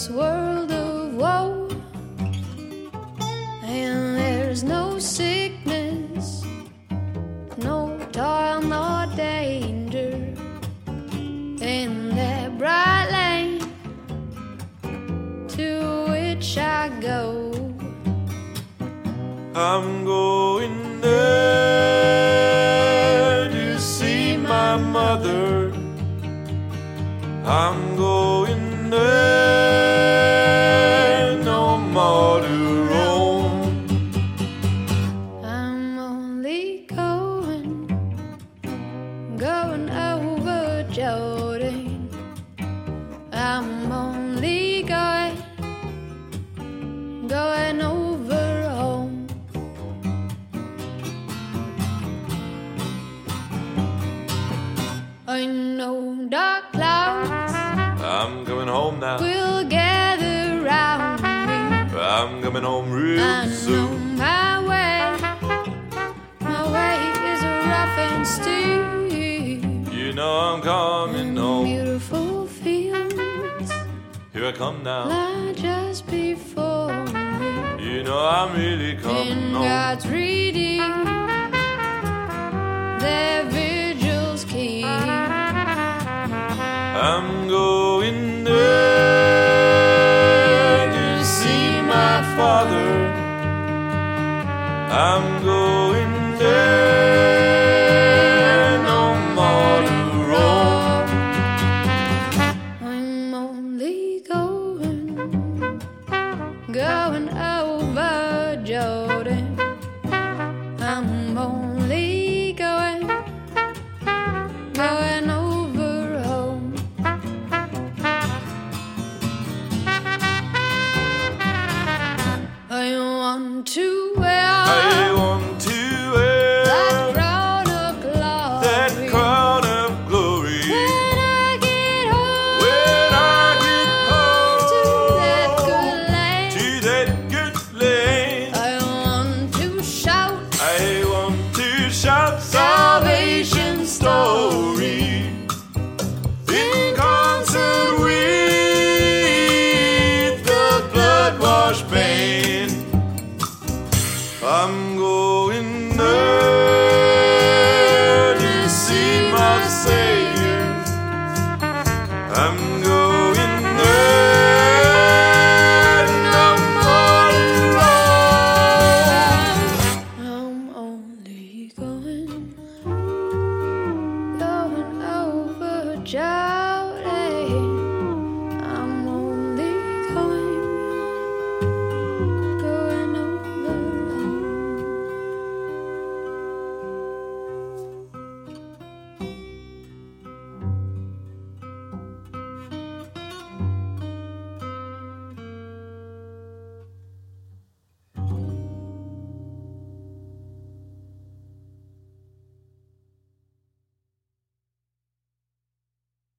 this world of woe, and there's no sickness, no toil, no danger in that bright lane to which I go. I'm going there to see my mother. I'm going there, no more to roam. I'm only going over Jordan. I'm only going over home. I know dark clouds, I'm coming home now. will gather round me. I'm coming home real I know soon. my way is rough and steep. You know I'm coming home. Beautiful fields Here I come now. lie just before me. You know I'm really coming In home. God's reading, their vigils keep. I'm going there to see my father. I'm going there, no more to roam. I'm only going over Jordan. I'm only going over home. I want to wear I want to wear that crown of glory. that crown of glory When I get home, when I get to that home good land, to that good land. I want to shout I want to shout salvation story in concert with the blood-washed band. I'm going there to see my Savior. I'm going